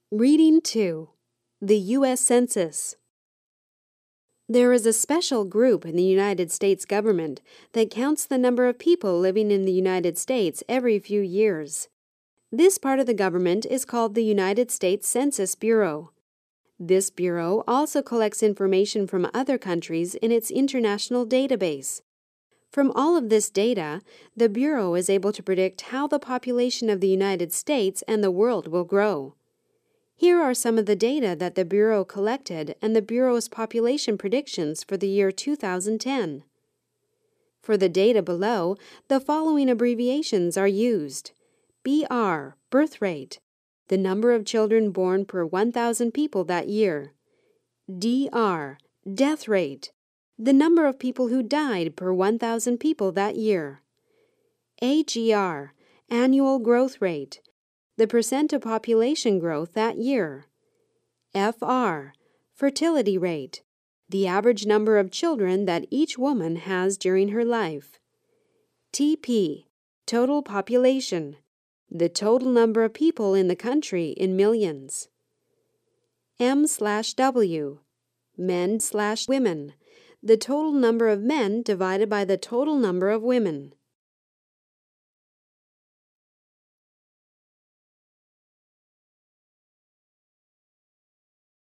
Reading 2. The U.S. Census. There is a special group in the United States government that counts the number of people living in the United States every few years. This part of the government is called the United States Census Bureau. This bureau also collects information from other countries in its international database. From all of this data, the Bureau is able to predict how the population of the United States and the world will grow. Here are some of the data that the Bureau collected and the Bureau's population predictions for the year 2010. For the data below, the following abbreviations are used. BR, birth rate, the number of children born per 1,000 people that year. DR, death rate, the number of people who died per 1,000 people that year. AGR, annual growth rate, the percent of population growth that year. FR, fertility rate, the average number of children that each woman has during her life. TP, total population, the total number of people in the country in millions. M/W, men/women, the total number of men divided by the total number of women.